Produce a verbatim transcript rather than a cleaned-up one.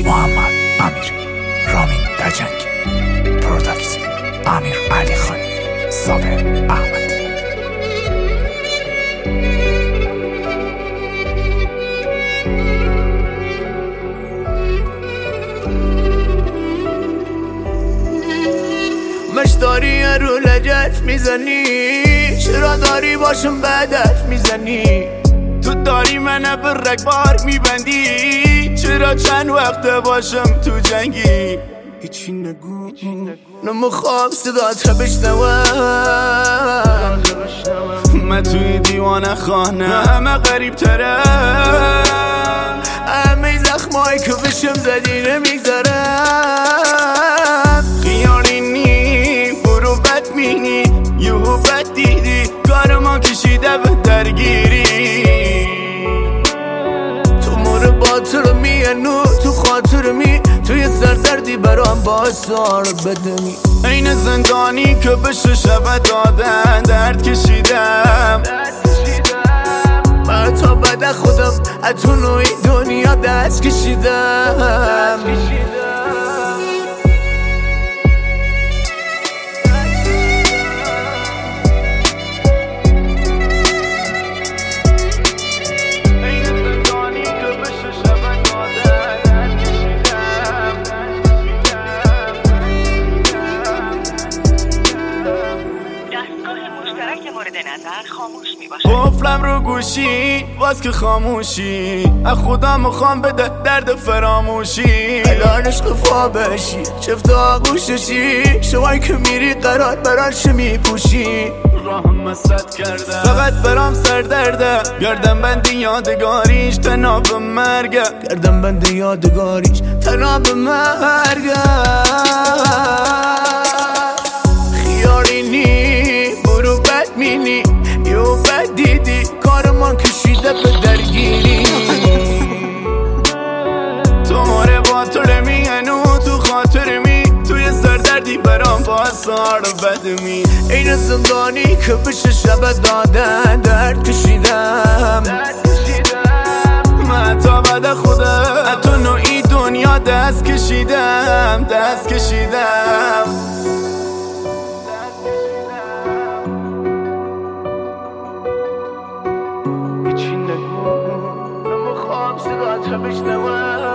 محمد امیر، رامین دجنگ، پروداکت امیر علی خانی، صابر احمد. مش داری رو لجت میزنی، چرا داری باشم بدت میزنی؟ تو داری منو به رگبار میبندی، چرا چند وقت باشم تو جنگی؟ هیچی نگو نمیخوام صدات بشنوم، من توی دیوانه خانه همه غریب ترم، همه زخمایی که بشم زدی نمیگذارم. خیالی نی برو بد مینی، یهو بد دیدی کار ما کشیده به درگیری. تو مور باطر میانو تو خاطر می، توی سردردی برام با سار بدمی. این زندانی که بشه شب دادن درد کشیدم، من تا بعد خودم اتو نوعی دنیا دست کشیدم. قفلم رو گوشی باز که خاموشی، از خدا میخوام بده درد فراموشی. الان عشق فا بشی چفت آغوششی، شوایی که میری قرار براش میپوشی. راهم مسد کرده فقط برام سر درده، گردم بندی یادگاریش تناب مرگه، گردم بندی یادگاریش تناب مرگه. خیالی نی برو بد مینی، یو بد دیدی کار من کشیده به درگیری. تو ماره با تو میانو تو خاطر می، توی سردردی برام با سار بدمی. این زندانی که بشه شب دادن درد کشیدم، من تا بعد خودم تو نوعی دنیا دست کشیدم، دست کشیدم. هیچی نگو نمیخوام صدات بشنوم.